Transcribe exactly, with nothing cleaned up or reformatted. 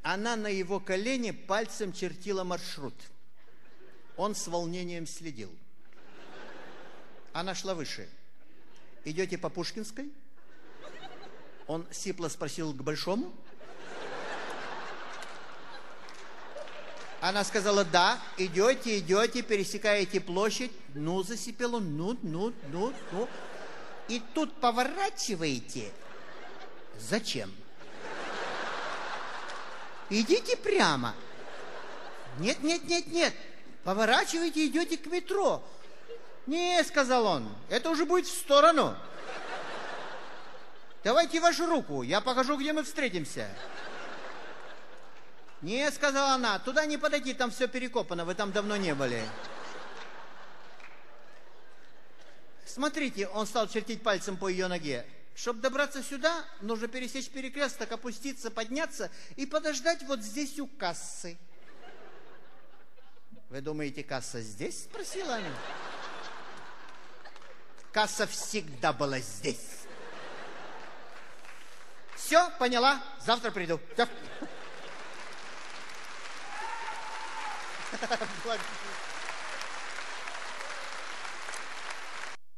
Она на его колене пальцем чертила маршрут. Он с волнением следил. Она шла выше. Идете по Пушкинской? Он сипло спросил: к Большому? Она сказала: да. Идете, идете, пересекаете площадь. Ну, засипел он. Ну, ну, ну, ну. И тут поворачиваете. Зачем? Идите прямо. Нет, нет, нет, нет. Поворачивайте, идете к метро. Не, сказал он, это уже будет в сторону. Давайте вашу руку, я покажу, где мы встретимся. Не, сказала она, туда не подойти, там все перекопано, вы там давно не были. Смотрите, он стал чертить пальцем по ее ноге. Чтобы добраться сюда, нужно пересечь перекресток, опуститься, подняться и подождать вот здесь у кассы. Вы думаете, касса здесь? Спросила она. Касса всегда была здесь. Все, поняла, завтра приду. Все.